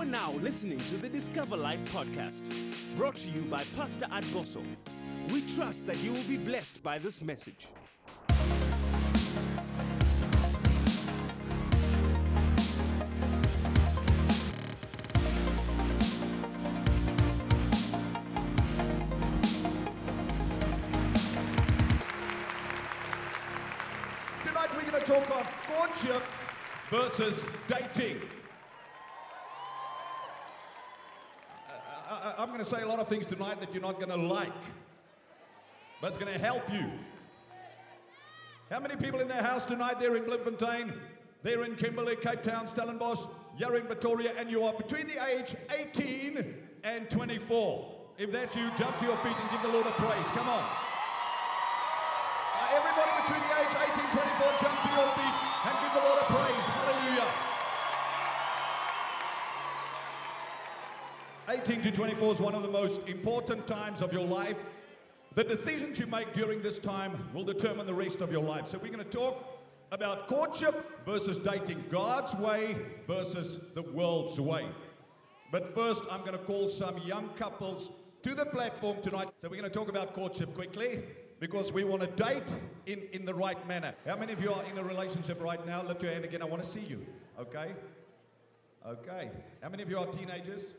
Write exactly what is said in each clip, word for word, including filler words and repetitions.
are now listening to the Discover Life podcast, brought to you by Pastor Ad Boshoff. We trust that you will be blessed by this message. Tonight we're going to talk on courtship versus dating. I, I, I'm going to say a lot of things tonight that you're not going to like, but it's going to help you. How many people in their house tonight? They're in Bloemfontein, they're in Kimberley, Cape Town, Stellenbosch, you're in Pretoria, and you are between the age eighteen and twenty-four. If that's you, jump to your feet and give the Lord a praise. Come on. Uh, everybody between the age eighteen and twenty-four, jump to your feet and give the Lord a praise. Hallelujah. eighteen to twenty-four is one of the most important times of your life. The decisions you make during this time will determine the rest of your life. So we're going to talk about courtship versus dating, God's way versus the world's way. But first, I'm going to call some young couples to the platform tonight. So we're going to talk about courtship quickly, because we want to date in, in the right manner. How many of you are in a relationship right now? Lift your hand again. I want to see you. Okay? Okay. How many of you are teenagers?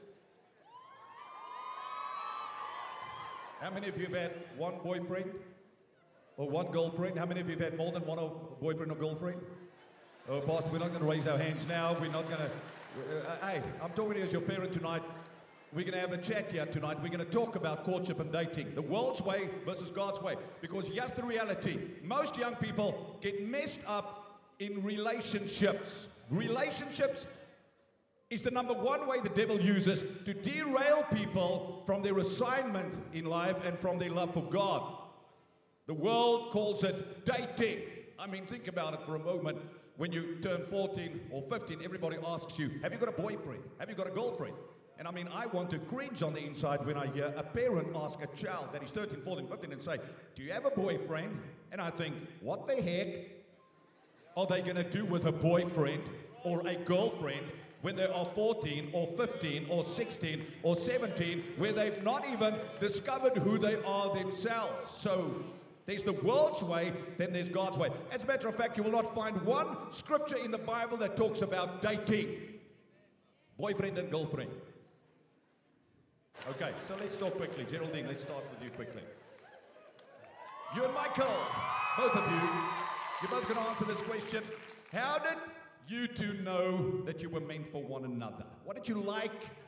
How many of you have had one boyfriend or one girlfriend? How many of you have had more than one boyfriend or girlfriend? Oh, Pastor, we're not going to raise our hands now. We're not going to... Uh, hey, I'm talking to you as your parent tonight. We're going to have a chat here tonight. We're going to talk about courtship and dating, the world's way versus God's way. Because here's the reality. Most young people get messed up in relationships. Relationships is the number one way the devil uses to derail people from their assignment in life and from their love for God. The world calls it dating. I mean, think about it for a moment. When you turn fourteen or fifteen, everybody asks you, have you got a boyfriend? Have you got a girlfriend? And I mean, I want to cringe on the inside when I hear a parent ask a child that is thirteen, fourteen, fifteen and say, do you have a boyfriend? And I think, what the heck are they going to do with a boyfriend or a girlfriend when they are fourteen or fifteen or sixteen or seventeen, where they've not even discovered who they are themselves? So there's the world's way, then there's God's way. As a matter of fact, you will not find one scripture in the Bible that talks about dating, boyfriend and girlfriend. Okay, so let's talk quickly. Geraldine, let's start with you quickly. You and Michael, both of you, you're both going to answer this question. How did you two know that you were meant for one another? What did you like?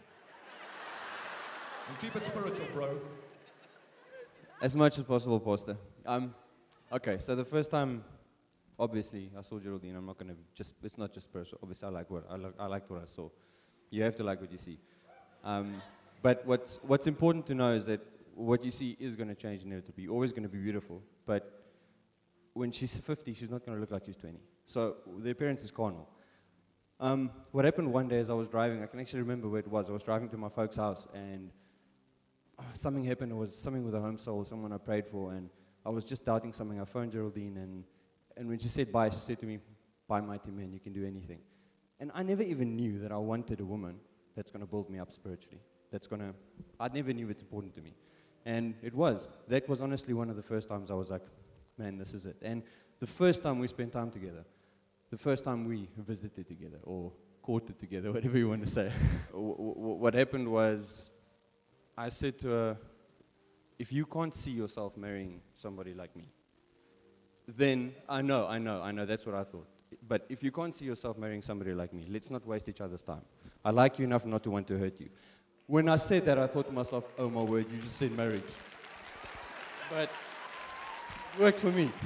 And keep it spiritual, bro. As much as possible, Pastor. Um, okay, so the first time, obviously, I saw Geraldine. I'm not going to just, it's not just spiritual. Obviously, I like what I, like, I liked what I saw. You have to like what you see. Um, but what's, what's important to know is that what you see is going to change inevitably. You're always going to be beautiful. But when she's fifty, she's not going to look like she's twenty. So the appearance is carnal. Um, what happened one day as I was driving, I can actually remember where it was. I was driving to my folks' house, and oh, something happened. It was something with a home soul, someone I prayed for, and I was just doubting something. I phoned Geraldine, and, and when she said bye, she said to me, bye, mighty man, you can do anything. And I never even knew that I wanted a woman that's going to build me up spiritually. That's going to, I never knew it's important to me. And it was. That was honestly one of the first times I was like, man, this is it. And the first time we spent time together, the first time we visited together, or courted together, whatever you want to say, w- w- what happened was, I said to her, if you can't see yourself marrying somebody like me, then I know, I know, I know, that's what I thought. But if you can't see yourself marrying somebody like me, let's not waste each other's time. I like you enough not to want to hurt you. When I said that, I thought to myself, oh my word, you just said marriage. But it worked for me.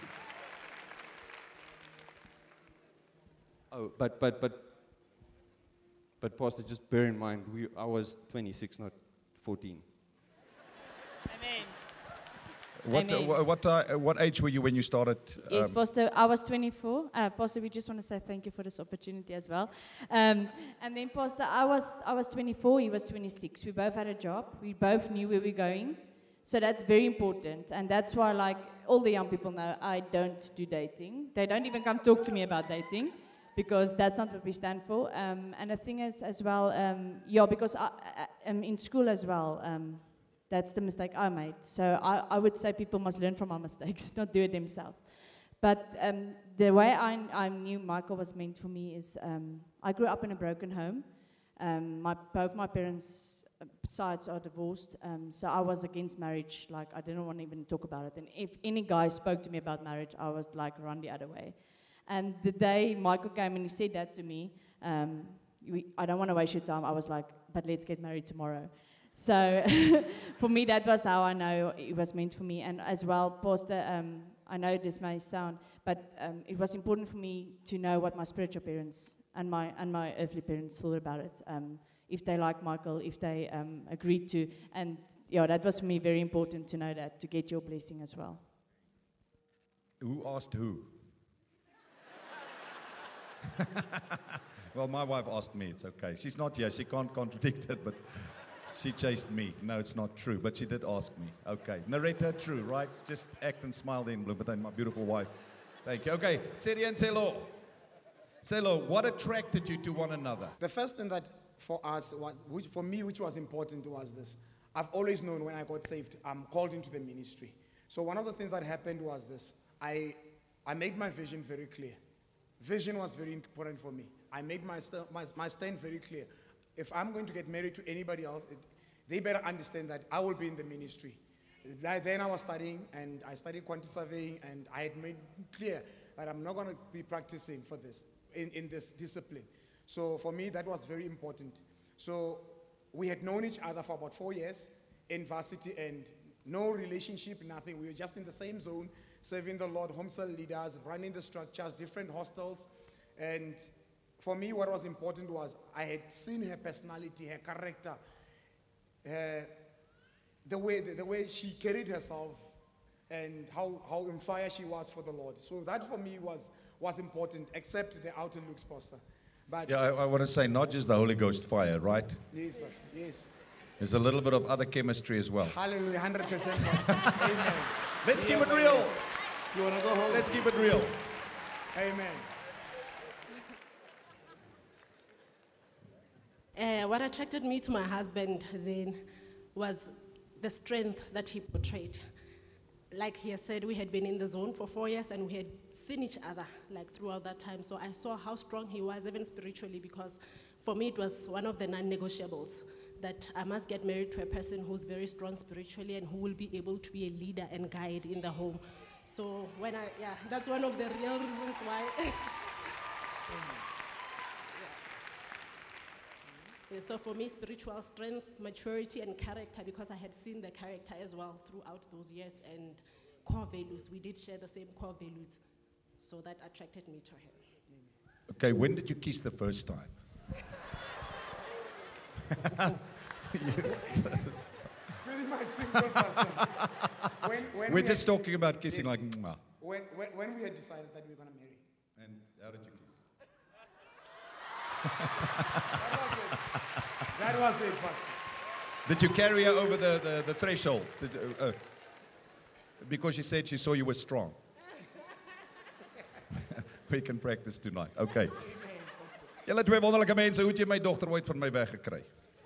Oh, but, but, but, but Pastor, just bear in mind, we, I was twenty-six, not fourteen. Amen. What, uh, Amen. wh- what, uh, what age were you when you started? Yes, um, Pastor, I was twenty-four. Uh, Pastor, we just want to say thank you for this opportunity as well. Um, and then, Pastor, I was I was twenty-four, he was twenty-six. We both had a job. We both knew where we were going. So that's very important. And that's why, like, all the young people know I don't do dating. They don't even come talk to me about dating. because that's not what we stand for. Um, and the thing is, as well, um, yeah, because I, I, um, in school as well, um, that's the mistake I made. So I, I would say people must learn from our mistakes, not do it themselves. But um, the way I, I knew Michael was meant for me is, um, I grew up in a broken home. Um, my, both my parents' sides are divorced, um, so I was against marriage. Like, I didn't want to even talk about it. And if any guy spoke to me about marriage, I was like, run the other way. And the day Michael came and he said that to me, um, we, I don't want to waste your time. I was like, but let's get married tomorrow. So for me, that was how I know it was meant for me. And as well, Pastor, um, I know this may sound, but um, it was important for me to know what my spiritual parents and my and my earthly parents thought about it. Um, if they like Michael, if they um, agreed to. And yeah, that was for me very important to know that, to get your blessing as well. Who asked who? Well, my wife asked me, it's okay. She's not here, she can't contradict it, but she chased me. No, it's not true, but she did ask me. Okay, narrator, true, right? Just act and smile then, Bloemfontein, my beautiful wife. Thank you. Okay, Tsiri and Tselo. Tselo, what attracted you to one another? The first thing that for us, was, which for me, which was important was this. I've always known when I got saved, I'm called into the ministry. So one of the things that happened was this. I, I made my vision very clear. Vision was very important for me. I made my, st- my, my stand very clear. If I'm going to get married to anybody else, it, they better understand that I will be in the ministry. Then I was studying, and I studied quantity surveying, and I had made clear that I'm not going to be practicing for this, in, in this discipline. So for me, that was very important. So we had known each other for about four years in varsity, and no relationship, nothing. We were just in the same zone, serving the Lord, home cell leaders, running the structures, different hostels. And for me, what was important was I had seen her personality, her character, her, the way the, the way she carried herself, and how, how on fire she was for the Lord. So that for me was, was important, except the outer looks, Pastor. But Yeah, I, I want to say not just the Holy Ghost fire, right? yes, Pastor, yes. There's a little bit of other chemistry as well. Hallelujah, one hundred percent, Pastor. Amen. Let's keep Yeah, it real. yes. You want to go home? Let's keep it real. Amen. Uh, what attracted me to my husband then was the strength that he portrayed. Like he has said, we had been in the zone for four years and we had seen each other like throughout that time. So I saw how strong he was, even spiritually, because for me it was one of the non-negotiables that I must get married to a person who's very strong spiritually and who will be able to be a leader and guide in the home. So when I, yeah, that's one of the real reasons why. Yeah, so for me, spiritual strength, maturity, and character, because I had seen the character as well throughout those years, and core values. We did share the same core values, so that attracted me to him. Okay, when did you kiss the first time? Pretty much simple, Pastor. When, when We're we just had, talking about kissing Yes. like, mwah. when, when, when we had decided that we were going to marry, And how did you kiss? that was it. That was it, Pastor. Did you carry her over the, the, the threshold? Did, uh, uh, because she said she saw you were strong. We can practice tonight. Okay. Julle twee wonderlike mense, hoe het jy my dogter ooit van my weggekry?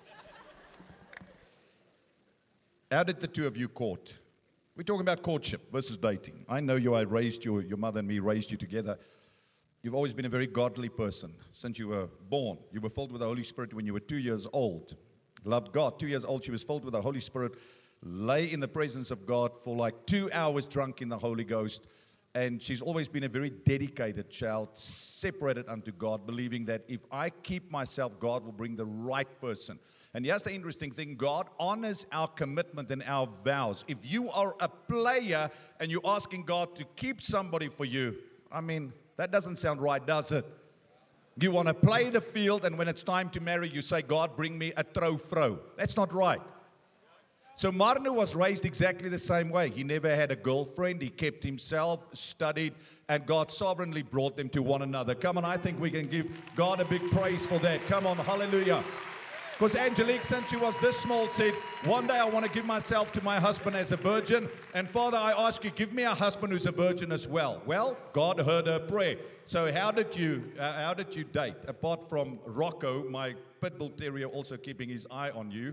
How did the two of you court? We're talking about courtship versus dating. I know you, I raised you, your mother and me raised you together. You've always been a very godly person since you were born. You were filled with the Holy Spirit when you were two years old. Loved God. Two years old, she was filled with the Holy Spirit, lay in the presence of God for like two hours drunk in the Holy Ghost. And she's always been a very dedicated child, separated unto God, believing that if I keep myself, God will bring the right person. And here's the interesting thing, God honors our commitment and our vows. If you are a player and you're asking God to keep somebody for you, I mean, that doesn't sound right, does it? You want to play the field, and when it's time to marry, you say, God, bring me a trou vrou. That's not right. So Marnu was raised exactly the same way. He never had a girlfriend. He kept himself, studied, and God sovereignly brought them to one another. Come on, I think we can give God a big praise for that. Come on, hallelujah. Because Angelique, since she was this small, said, one day I want to give myself to my husband as a virgin. And Father, I ask you, give me a husband who's a virgin as well. Well, God heard her prayer. So how did you, uh, how did you date? Apart from Rocco, my pit bull terrier, also keeping his eye on you,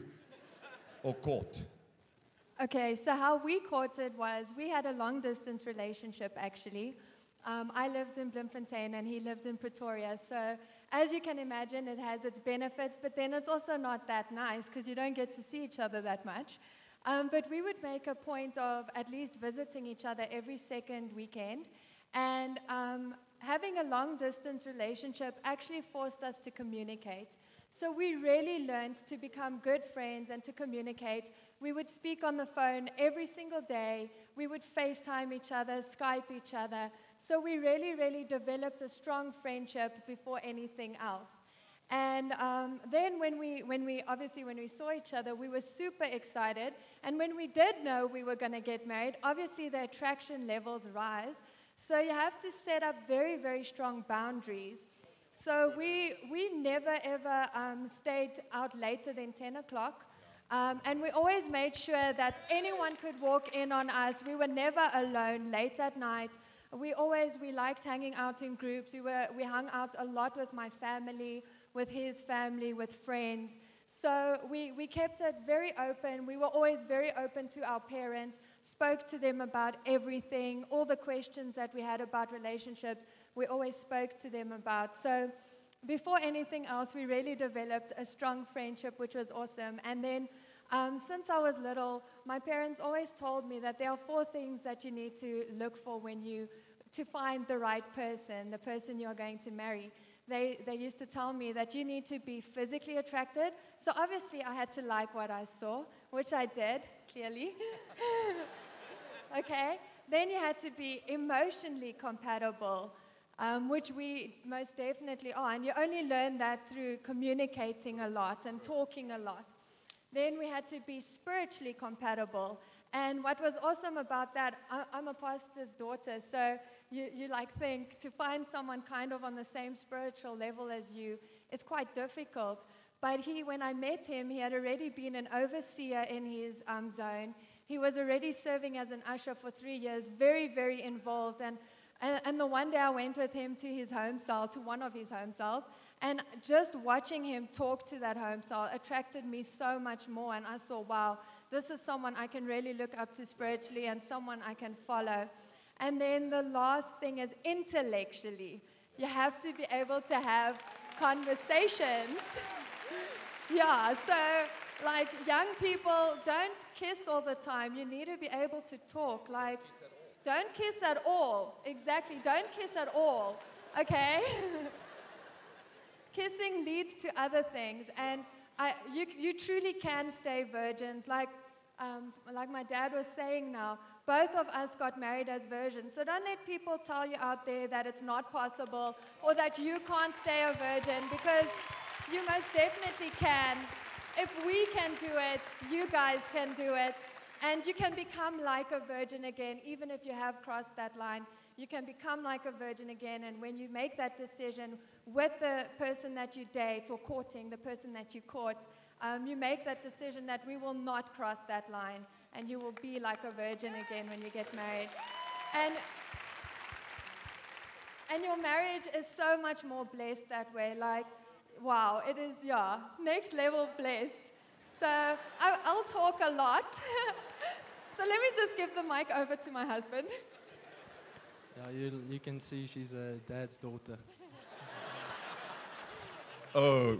or court? Okay, so how we courted was we had a long distance relationship actually. Um, I lived in Bloemfontein and he lived in Pretoria. So as you can imagine, it has its benefits, but then it's also not that nice because you don't get to see each other that much. Um, but we would make a point of at least visiting each other every second weekend. And um, having a long distance relationship actually forced us to communicate. So we really learned to become good friends and to communicate. We would speak on the phone every single day. We would FaceTime each other, Skype each other. So we really, really developed a strong friendship before anything else. And um, then when we, when we, obviously when we saw each other, we were super excited. And when we did know we were going to get married, obviously the attraction levels rise. So you have to set up very, very strong boundaries. So we, we never ever um, stayed out later than ten o'clock. Um, and we always made sure that anyone could walk in on us. We were never alone late at night. We always, we liked hanging out in groups. We were, we hung out a lot with my family, with his family, with friends. So we, we kept it very open. We were always very open to our parents, spoke to them about everything, all the questions that we had about relationships, we always spoke to them about. So before anything else, we really developed a strong friendship, which was awesome. And then um, since I was little, my parents always told me that there are four things that you need to look for when you, to find the right person, the person you're going to marry. They, they used to tell me that you need to be physically attracted. So obviously I had to like what I saw, which I did, clearly. Okay. Then you had to be emotionally compatible, um, which we most definitely are. And you only learn that through communicating a lot and talking a lot. Then we had to be spiritually compatible. And what was awesome about that, I, I'm a pastor's daughter, so you, you like think to find someone kind of on the same spiritual level as you, it's quite difficult. But he, when I met him, he had already been an overseer in his um, zone. He was already serving as an usher for three years, very, very involved. And, and, and the one day I went with him to his home cell, to one of his home cells, and just watching him talk to that home cell attracted me so much more. And I saw, wow, this is someone I can really look up to spiritually and someone I can follow. And then the last thing is intellectually. You have to be able to have conversations. Yeah, so like young people, don't kiss all the time. You need to be able to talk. Like, don't kiss at all. Exactly, don't kiss at all. Okay? Kissing leads to other things, and I, you, you truly can stay virgins. Like, um, like my dad was saying now, both of us got married as virgins. So don't let people tell you out there that it's not possible or that you can't stay a virgin, because you most definitely can. If we can do it, you guys can do it. And you can become like a virgin again, even if you have crossed that line. You can become like a virgin again, and when you make that decision with the person that you date or courting, the person that you court, um, you make that decision that we will not cross that line, and you will be like a virgin again when you get married. And, and your marriage is so much more blessed that way. Like, wow, it is, yeah, next level blessed. So I, I'll talk a lot. So let me just give the mic over to my husband. Yeah, you, you can see she's a dad's daughter. Oh.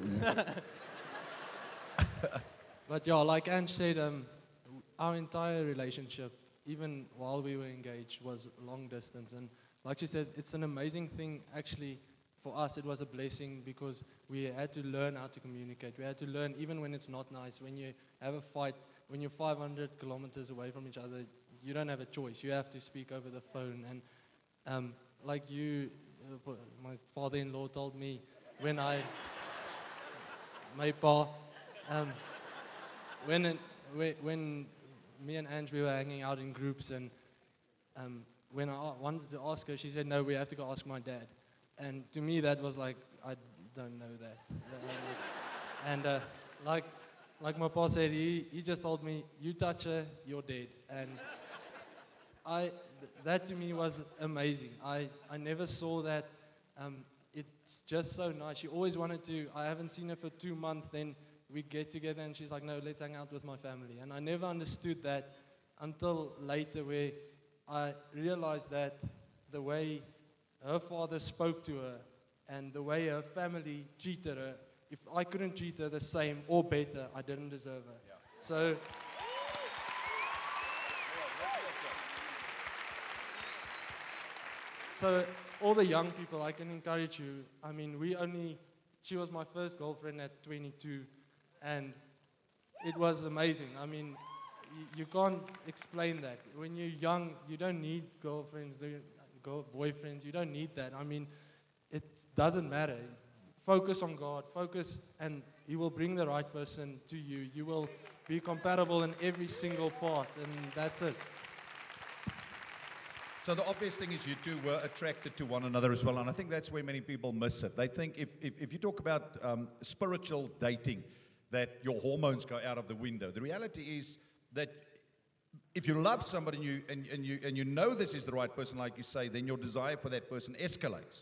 But yeah, like Ange said, um, our entire relationship, even while we were engaged, was long distance. And like she said, it's an amazing thing. Actually, for us, it was a blessing because we had to learn how to communicate. We had to learn, even when it's not nice, when you have a fight, when you're five hundred kilometers away from each other, you don't have a choice. You have to speak over the phone. And um, like you, uh, my father-in-law told me when I, my pa, um, when, it, when, when me and Ange, we were hanging out in groups, and um, when I a- wanted to ask her, she said, no, we have to go ask my dad. And to me, that was like, I don't know that. and uh, like, like my boss said, he, he just told me, you touch her, you're dead. And I, th- that to me was amazing. I, I never saw that. Um, it's just so nice. She always wanted to, I haven't seen her for two months, then we get together and she's like, no, let's hang out with my family. And I never understood that until later, where I realized that the way her father spoke to her and the way her family treated her, if I couldn't treat her the same or better, I didn't deserve her. Yeah. So, so all the young people, I can encourage you. I mean, we only, she was my first girlfriend at twenty-two, and it was amazing. I mean, y- you can't explain that. When you're young, you don't need girlfriends, do you- girl, boyfriends, you don't need that. I mean, it doesn't matter. Focus on God, focus, and He will bring the right person to you. You will be compatible in every single part, and that's it. So the obvious thing is you two were attracted to one another as well, and I think that's where many people miss it. They think if, if, if you talk about um, spiritual dating, that your hormones go out of the window. The reality is that if you love somebody and you, and, and, you, and you know this is the right person, like you say, then your desire for that person escalates.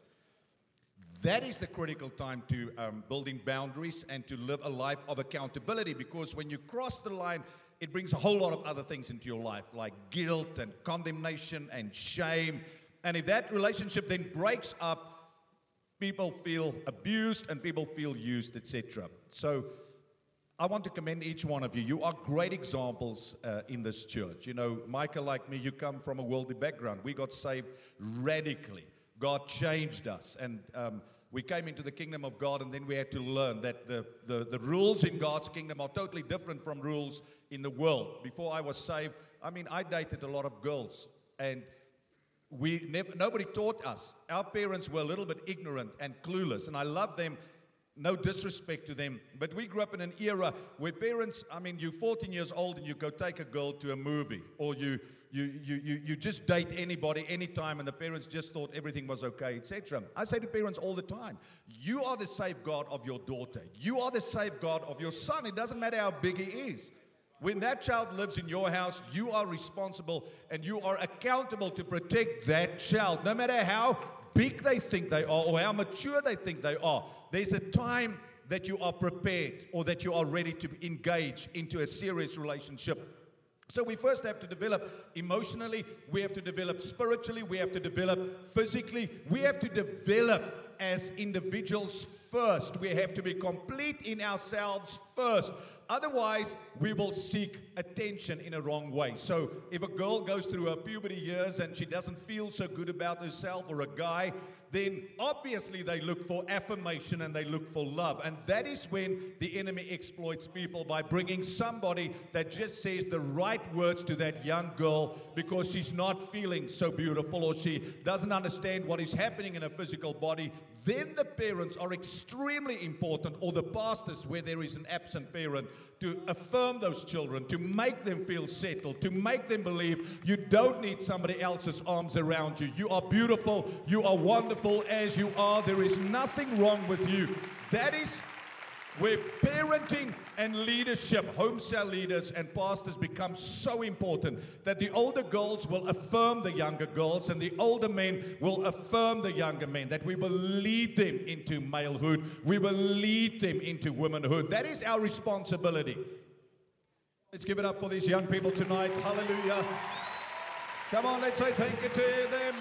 That is the critical time to um, building boundaries and to live a life of accountability, because when you cross the line, it brings a whole lot of other things into your life, like guilt and condemnation and shame. And if that relationship then breaks up, people feel abused and people feel used, et cetera. So I want to commend each one of you. You are great examples uh, in this church. You know, Michael, like me, you come from a worldly background. We got saved radically. God changed us. And um, we came into the kingdom of God, and then we had to learn that the, the, the rules in God's kingdom are totally different from rules in the world. Before I was saved, I mean, I dated a lot of girls, and we never, nobody taught us. Our parents were a little bit ignorant and clueless, and I love them. No disrespect to them, but we grew up in an era where parents, I mean, you're fourteen years old and you go take a girl to a movie, or you you you you, you just date anybody, anytime, and the parents just thought everything was okay, et cetera. I say to parents all the time, you are the safeguard of your daughter. You are the safeguard of your son. It doesn't matter how big he is. When that child lives in your house, you are responsible and you are accountable to protect that child, no matter how big they think they are or how mature they think they are. There's a time that you are prepared or that you are ready to engage into a serious relationship. So we first have to develop emotionally, we have to develop spiritually, we have to develop physically, we have to develop as individuals first. We have to be complete in ourselves first. Otherwise, we will seek attention in a wrong way. So if a girl goes through her puberty years and she doesn't feel so good about herself, or a guy, then obviously they look for affirmation and they look for love. And that is when the enemy exploits people, by bringing somebody that just says the right words to that young girl because she's not feeling so beautiful, or she doesn't understand what is happening in her physical body. Then the parents are extremely important, or the pastors where there is an absent parent, to affirm those children, to make them feel settled, to make them believe you don't need somebody else's arms around you. You are beautiful. You are wonderful as you are. There is nothing wrong with you. That is where parenting and leadership, home cell leaders and pastors, become so important, that the older girls will affirm the younger girls and the older men will affirm the younger men, that we will lead them into malehood, we will lead them into womanhood. That is our responsibility. Let's give it up for these young people tonight. Hallelujah. Come on, let's say thank you to them.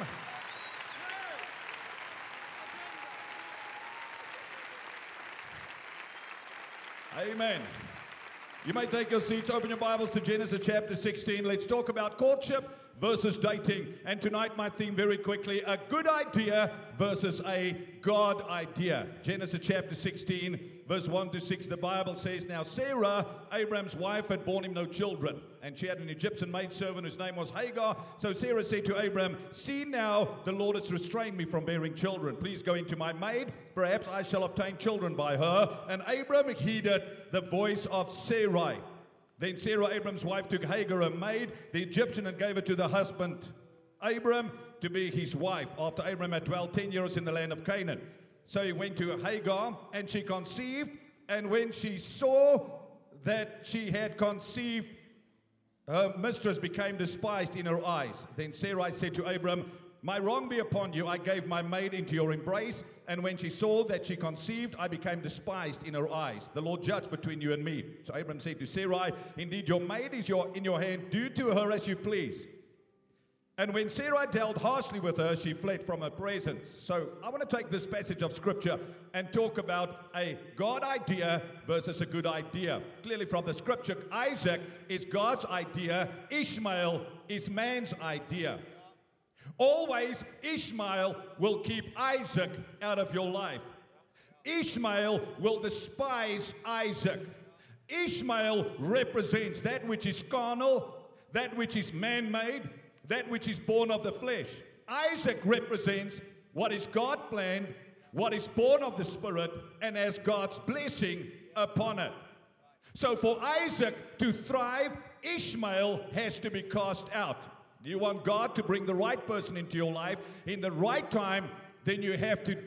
Amen. You may take your seats, open your Bibles to Genesis chapter sixteen. Let's talk about courtship versus dating. And tonight my theme, very quickly, a good idea versus a God idea. Genesis chapter sixteen, verse one to six, the Bible says, now Sarah, Abraham's wife, had borne him no children, and she had an Egyptian maidservant whose name was Hagar. So Sarah said to Abraham, see now, the Lord has restrained me from bearing children. Please go into my maid. Perhaps I shall obtain children by her. And Abraham heeded the voice of Sarai. Then Sarah, Abraham's wife, took Hagar, a maid, the Egyptian, and gave her to the husband, Abraham, to be his wife, after Abraham had dwelt ten years in the land of Canaan. So he went to Hagar, and she conceived, And when she saw that she had conceived, her mistress became despised in her eyes. Then Sarai said to Abram, my wrong be upon you. I gave my maid into your embrace, and when she saw that she conceived, I became despised in her eyes. The Lord judge between you and me. So Abram said to Sarai, indeed your maid is your, in your hand. Do to her as you please. And when Sarai dealt harshly with her, she fled from her presence. So I want to take this passage of scripture and talk about a God idea versus a good idea. Clearly from the scripture, Isaac is God's idea. Ishmael is man's idea. Always Ishmael will keep Isaac out of your life. Ishmael will despise Isaac. Ishmael represents that which is carnal, that which is man-made, that which is born of the flesh. Isaac represents what is God planned, what is born of the Spirit, and has God's blessing upon it. So for Isaac to thrive, Ishmael has to be cast out. You want God to bring the right person into your life in the right time, then you have to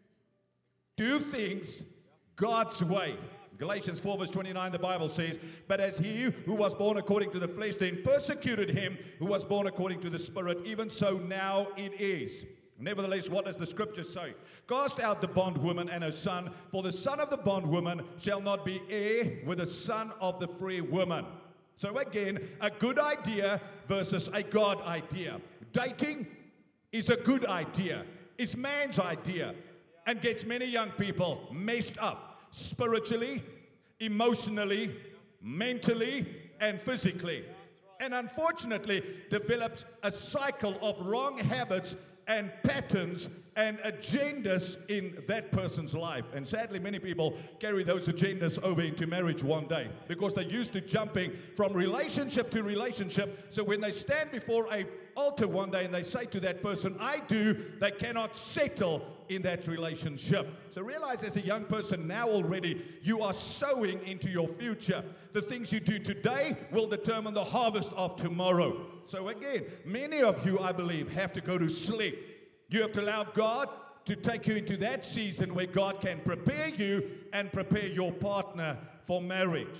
do things God's way. Galatians four verse twenty-nine, the Bible says, but as he who was born according to the flesh then persecuted him who was born according to the Spirit, even so now it is. Nevertheless, what does the scripture say? Cast out the bondwoman and her son, for the son of the bondwoman shall not be heir with the son of the free woman. So again, a good idea versus a God idea. Dating is a good idea. It's man's idea and gets many young people messed up spiritually, emotionally, mentally, and physically. And unfortunately develops a cycle of wrong habits and patterns and agendas in that person's life. And sadly, many people carry those agendas over into marriage one day because they're used to jumping from relationship to relationship. So when they stand before an altar one day and they say to that person, I do, they cannot settle in that relationship. So realize as a young person now already, you are sowing into your future. The things you do today will determine the harvest of tomorrow. So again, many of you, I believe, have to go to sleep. You have to allow God to take you into that season where God can prepare you and prepare your partner for marriage.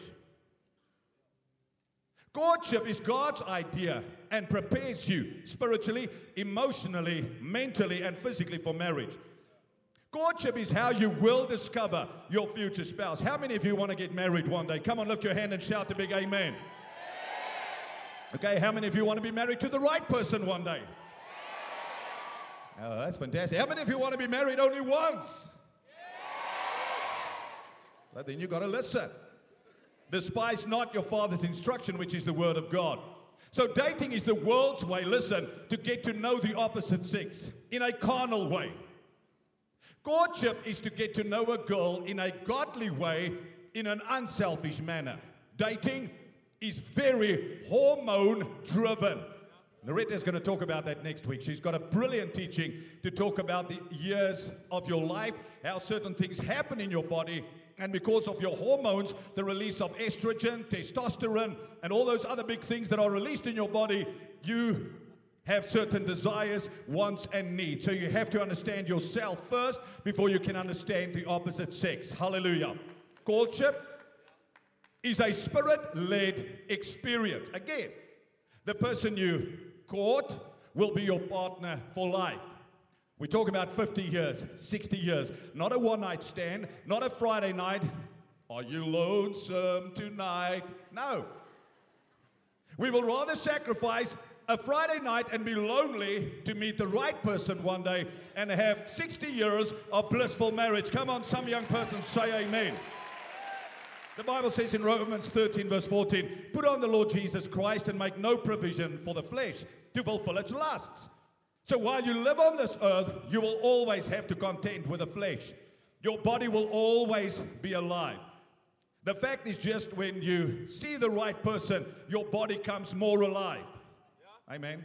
Courtship is God's idea and prepares you spiritually, emotionally, mentally, and physically for marriage. Courtship is how you will discover your future spouse. How many of you want to get married one day? Come on, lift your hand and shout a big amen. Okay, how many of you want to be married to the right person one day? Oh, that's fantastic. How many of you want to be married only once? So then you got to listen. Despise not your father's instruction, which is the word of God. So dating is the world's way, listen, to get to know the opposite sex in a carnal way. Courtship is to get to know a girl in a godly way, in an unselfish manner. Dating is very hormone-driven. Loretta is going to talk about that next week. She's got a brilliant teaching to talk about the years of your life, how certain things happen in your body, and because of your hormones, the release of estrogen, testosterone, and all those other big things that are released in your body, you have certain desires, wants, and needs. So you have to understand yourself first before you can understand the opposite sex. Hallelujah. Courtship is a spirit-led experience. Again, the person you court will be your partner for life. We talk about fifty years, sixty years. Not a one-night stand, not a Friday night. Are you lonesome tonight? No. We will rather sacrifice a Friday night and be lonely to meet the right person one day and have sixty years of blissful marriage. Come on, some young person, say amen. The Bible says in Romans thirteen verse fourteen, put on the Lord Jesus Christ and make no provision for the flesh to fulfill its lusts. So while you live on this earth, you will always have to contend with the flesh. Your body will always be alive. The fact is just when you see the right person, your body comes more alive. Amen.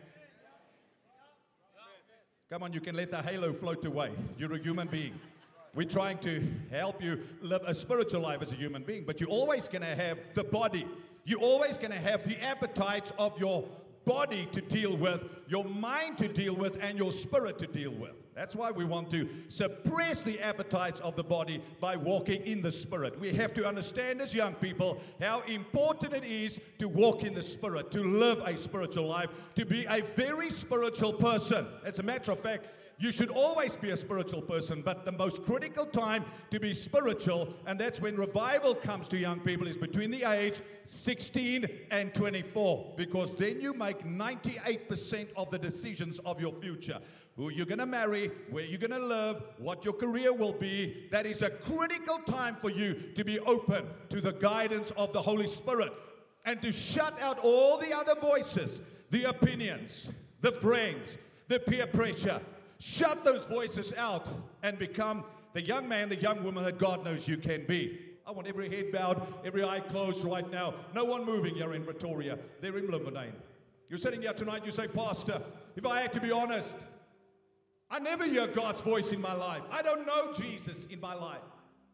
Come on, you can let the halo float away. You're a human being. We're trying to help you live a spiritual life as a human being, but you're always going to have the body. You're always going to have the appetites of your body to deal with, your mind to deal with, and your spirit to deal with. That's why we want to suppress the appetites of the body by walking in the Spirit. We have to understand as young people how important it is to walk in the Spirit, to live a spiritual life, to be a very spiritual person. As a matter of fact, you should always be a spiritual person, but the most critical time to be spiritual, and that's when revival comes to young people, is between the age sixteen and twenty-four, because then you make ninety-eight percent of the decisions of your future. Who you're going to marry, where you're going to live, what your career will be. That is a critical time for you to be open to the guidance of the Holy Spirit and to shut out all the other voices, the opinions, the friends, the peer pressure. Shut those voices out and become the young man, the young woman that God knows you can be. I want every head bowed, every eye closed right now. No one moving here in Pretoria. They're in Bloemfontein. You're sitting here tonight, you say, Pastor, if I had to be honest, I never hear God's voice in my life. I don't know Jesus in my life.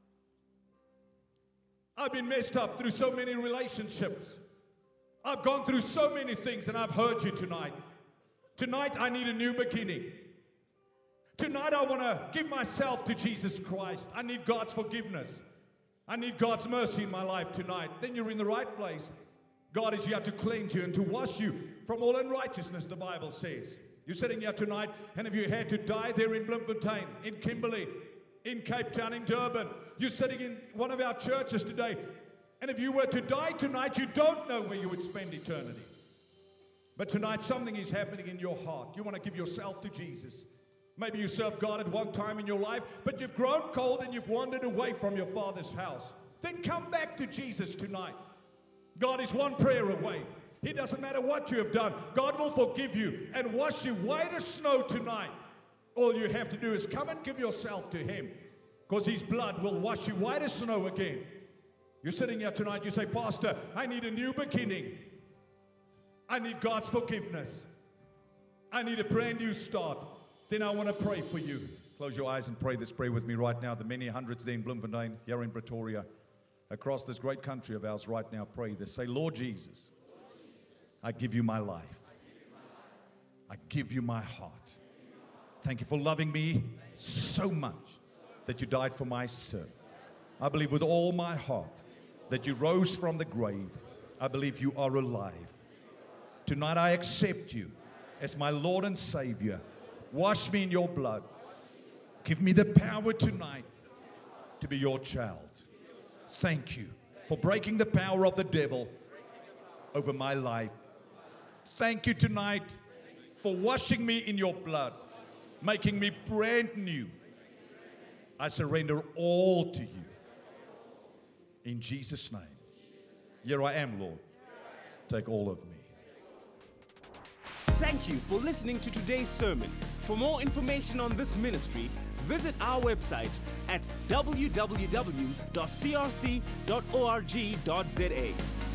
I've been messed up through so many relationships. I've gone through so many things, and I've heard you tonight. Tonight, I need a new beginning. Tonight, I want to give myself to Jesus Christ. I need God's forgiveness. I need God's mercy in my life tonight. Then you're in the right place. God is here to cleanse you and to wash you from all unrighteousness, the Bible says. You're sitting here tonight, and if you had to die there in Bloemfontein, in Kimberley, in Cape Town, in Durban, you're sitting in one of our churches today, and if you were to die tonight, you don't know where you would spend eternity. But tonight, something is happening in your heart. You want to give yourself to Jesus. Maybe you served God at one time in your life, but you've grown cold and you've wandered away from your Father's house. Then come back to Jesus tonight. God is one prayer away. It doesn't matter what you have done. God will forgive you and wash you white as snow tonight. All you have to do is come and give yourself to Him, because His blood will wash you white as snow again. You're sitting here tonight, you say, Pastor, I need a new beginning. I need God's forgiveness. I need a brand new start. Then I want to pray for you. Close your eyes and pray this prayer with me right now. The many hundreds there in Bloemfontein, here in Pretoria, across this great country of ours right now, pray this. Say, Lord Jesus, I give you my life. I give you my heart. Thank you for loving me so much that you died for my sin. I believe with all my heart that you rose from the grave. I believe you are alive. Tonight I accept you as my Lord and Savior. Wash me in your blood. Give me the power tonight to be your child. Thank you for breaking the power of the devil over my life. Thank you tonight for washing me in your blood, making me brand new. I surrender all to you. In Jesus' name. Here I am, Lord. Take all of me. Thank you for listening to today's sermon. For more information on this ministry, visit our website at w w w dot c r c dot org dot z a.